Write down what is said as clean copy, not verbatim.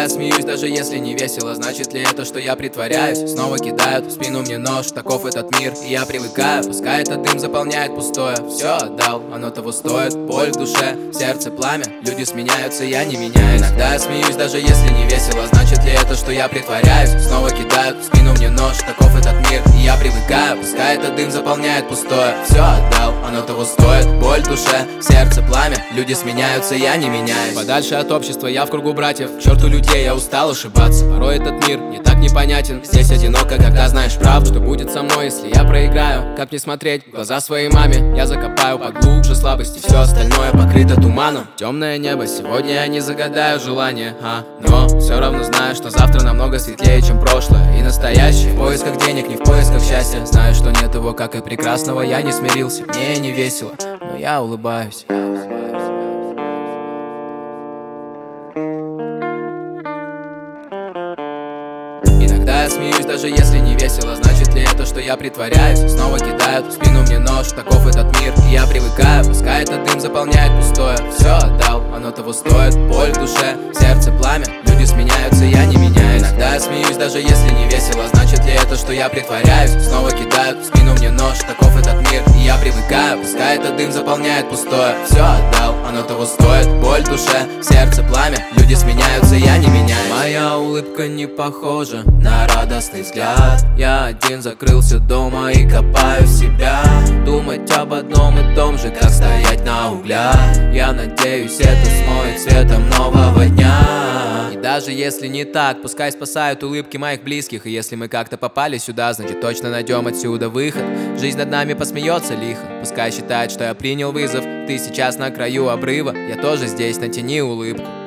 я смеюсь, даже если не весело. Значит ли это, что я притворяюсь? Снова кидают в спину мне нож, таков этот мир, и я привыкаю. Пускай этот дым заполняет пустое. Все отдал, оно того стоит. Боль в душе, в сердце пламя. Люди сменяются, я не меняюсь. Иногда я смеюсь, даже если не весело. Значит ли это, что я притворяюсь? Снова кидают в спину мне нож, таков этот мир, и я привыкаю. Пускай этот дым заполняет пустое. Все отдал, оно того стоит. Боль в душе, в сердце пламя. Люди сменяются, я не меняюсь. Подальше от общества, я в кругу братьев. К черту людей, я устал ошибаться. Порой этот мир не так непонятен. Здесь одиноко, когда знаешь правду. Что будет со мной, если я проиграю? Как не смотреть в глаза своей маме? Я закопаю поглубже слабости, все остальное покрыто туманом. Темное небо, сегодня я не загадаю желание, но все равно знаю, что завтра намного светлее, чем прошлое и настоящее. В поисках денег, не в поисках счастья. Знаю, что нет его, как и прекрасного. Я не смирился, мне не весело, но я улыбаюсь. Иногда я смеюсь, даже если не весело. Значит ли это, что я притворяюсь? Снова кидают в спину мне нож, таков этот мир, и я привыкаю. Пускай этот дым заполняет пустое. Все отдал, оно того стоит. Боль в душе, в сердце пламя. Люди сменяются, я не меняюсь. Иногда я смеюсь, даже если не весело. Значит ли это, что я притворяюсь? Снова кидают в спину мне нож, таков этот мир, и я привыкаю. Пускай этот дым заполняет пустое. Все отдал, оно того стоит. Боль в душе, в сердце пламя. Люди сменяются, я не меняюсь. Моя улыбка не похожа на радостный взгляд. Я один закрылся дома и копаю себя. Думать об одном и том же, как стоять на углях. Я надеюсь, это смоет светом нового дня. И даже если не так, пускай спасают улыбки моих близких. И если мы как-то попали сюда, значит точно найдем отсюда выход. Жизнь над нами посмеется лихо. Пускай считает, что я принял вызов. Ты сейчас на краю обрыва, я тоже здесь, натяни улыбку.